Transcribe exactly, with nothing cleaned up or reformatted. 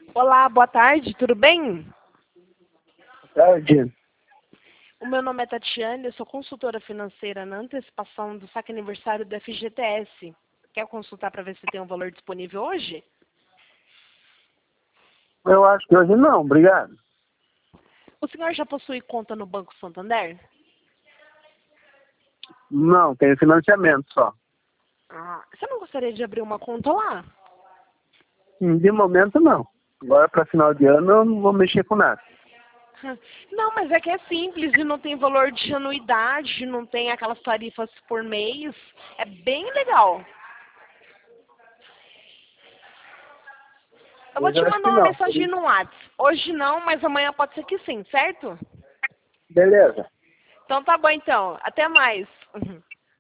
Olá, boa tarde, tudo bem? Tarde. O meu nome é Tatiane, eu sou consultora financeira na antecipação do saque aniversário do F G T S. Quer consultar para ver se tem um valor disponível hoje? Eu acho que hoje não, obrigado. O senhor já possui conta no Banco Santander? Não, tenho financiamento só. Ah, você não gostaria de abrir uma conta lá? De momento não. Agora para final de ano eu não vou mexer com nada. Não, mas é que é simples e não tem valor de anuidade, não tem aquelas tarifas por mês. É bem legal. Eu vou Hoje te eu acho que mandar uma não. mensagem no WhatsApp. Hoje não, mas amanhã pode ser que sim, certo? Beleza. Então tá bom então. Até mais.